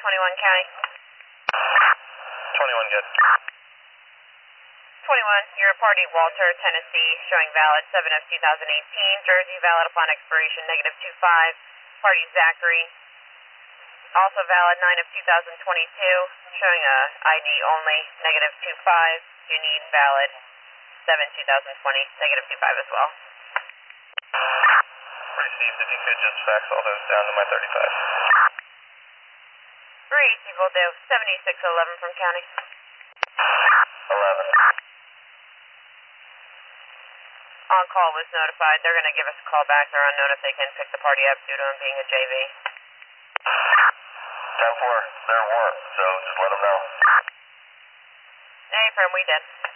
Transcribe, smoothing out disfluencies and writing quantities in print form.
21 County. 21 good. 21, you're a party Walter, Tennessee, showing valid 7 of 2018. Jersey, valid upon expiration, -25. Party Zachary, also valid 9 of 2022, showing a ID only, -25. You need valid 7 2020, -25 as well. Received. If you could just fax all those down to my 35. Received, will do. 7611 from County. 11. On call was notified. They're going to give us a call back. They're unknown if they can pick the party up due to him being a JV. 10-4, they're warm, so just let them know. Hey, firm, we did.